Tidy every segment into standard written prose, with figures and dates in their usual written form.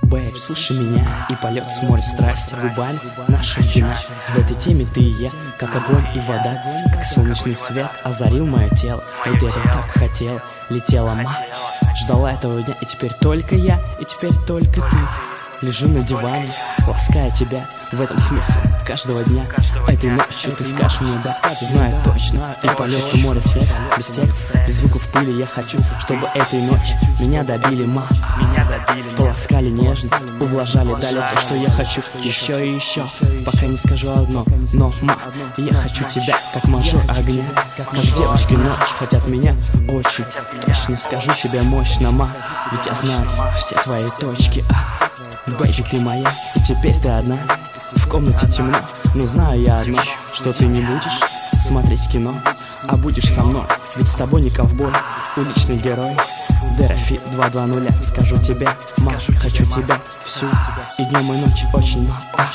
Бэйб, слушай меня, и полет с моря страсти губами наша вина. В этой теме ты и я, как огонь и вода, как солнечный свет озарил мое тело. Вот я так хотел, летела ждала этого дня, и теперь только я, и теперь только ты. Лежу на диване, лаская тебя, в этом смысл каждого дня. Этой ночью ты скажешь мне да, знаю точно. И полется море секс, без текста, без звуков пыли. Я хочу, чтобы этой ночью меня добили, полоскали нежно, ублажали, дали то, что я хочу. Еще и еще, пока не скажу одно, но я хочу тебя, как мажор огня, как девушки ночь хотят меня очень. Точно скажу тебе мощно, ведь я знаю все твои точки. Бэйби, ты моя, и теперь ты одна. В комнате темно, но знаю я одно, что ты не будешь смотреть кино, а будешь со мной, ведь с тобой не ковбой, уличный герой. Дерафи 220, скажу тебе, хочу тебя всю, и днем и ночью очень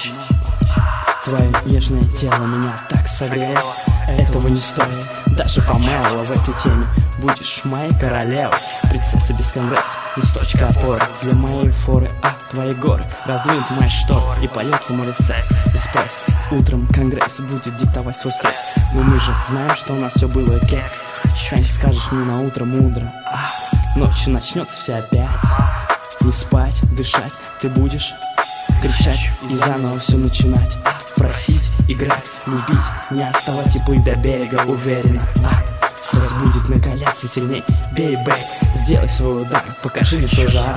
Твое нежное тело меня так согрело, этого не стоит даже помело. В этой теме будешь моей королевой, принцесса без конгресса, но точка опоры для моей форы. Твои горы раздвинут мои шторы, и польется море секс без пресс. Утром конгресс будет диктовать свой стресс, но мы же знаем, что у нас все было кекс. Сам скажешь мне на утро мудро, ночью начнется вся опять. Не спать, дышать, ты будешь кричать и заново все начинать. Просить, играть, любить, не отставать и плыть до берега уверенно. Страсть будет накаляться сильней. Бей, сделай свой удар, покажи мне свой жар.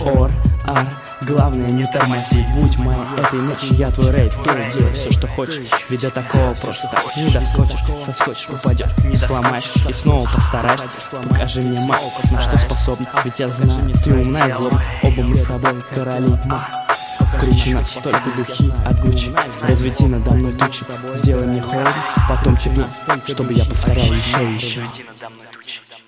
Главное не тормози, будь моей этой ночью, я твой рейд. Делай все, что хочешь, ведь до такого просто так не доскочишь. Соскочишь, упадешь, не сломаешь и снова постараешься. Покажи мне, на что способна, ведь я знаю, ты умная и злобна. Оба мы с тобой короли, круче нас только духи от Гуччи. Разведи надо мной тучи, сделай мне холодно, потом тепло, чтобы я повторял еще и еще.